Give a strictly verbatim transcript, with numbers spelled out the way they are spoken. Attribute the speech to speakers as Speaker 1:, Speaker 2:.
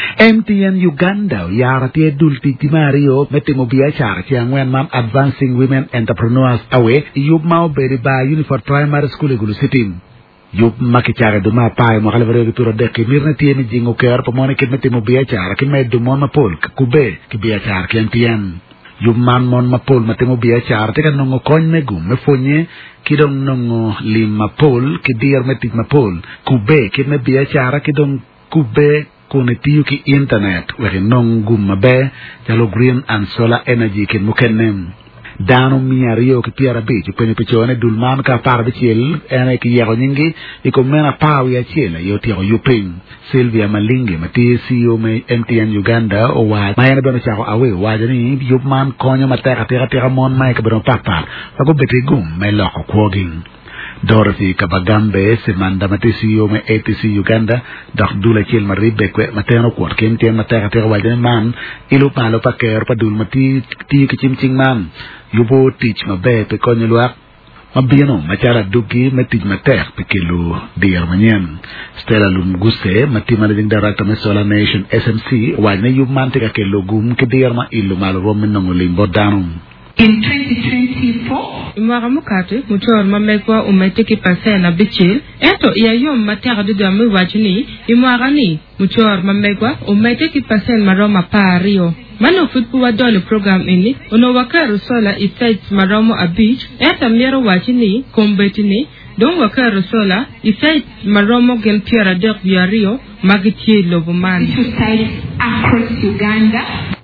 Speaker 1: M T N Uganda yarati dulti timario metimo biachar ti angwen mam Advancing Women Entrepreneurs Awe yub mau beri ba Unifor Primary School gulu sitim yub makichare duma pay mo xale turo de ki mirna tieni jingo ker po mone ki metimo biachar ki med dumon ma pol kube ki biachar ki M T N yub man mon ma pol metimo biachar te kan nongo kon me gum me fonye ki dong nongo lim ma pol ki dir metit ma pol kube ki me biachar ki dong kube konetiyo ki internet weke non gumma be jalo green and solar energy ki mukenem dano miario ki piara be ci penye pechone dulman ka par be ciel ene ki yego nyingi iko mena paw ya ciel yo tiyo yupin Sylvia Malinge mati C E O me M T N Uganda o wa mayana beno chako awe wajani yupman konyo mateka tira tira mon mai ka beno papa fako beti gum me loko kwoging Dorothy Kabagambe semanda mati C E O me A T C Uganda dak dula chil maribe kwe mateno kwat kem tem mateka tira wajani man ilu palo pa ker pa dul mati ti kichimching man yubo teach mabe pe konyo luak Mabino machara duki metij matek pekilu diar manyen Stella Lumguse mati managing director me Solar Nation S M C wajne yub mantika ke logum ke diar ma ilu malo romin nongolimbo danum.
Speaker 2: In twenty twenty-four,
Speaker 3: Imwara mukate muchor mamekwa umeteki pase na bichil eto iya yom matera de dami wajini imwara ni muchor mamekwa umeteki pase maroma pario mano futbu wa dole program ini uno wakaru sola isites maromo a beach eta miero wajini kombetini don wakaru sola isites maromo gen piara dek biario magitie lobuman
Speaker 2: across Uganda.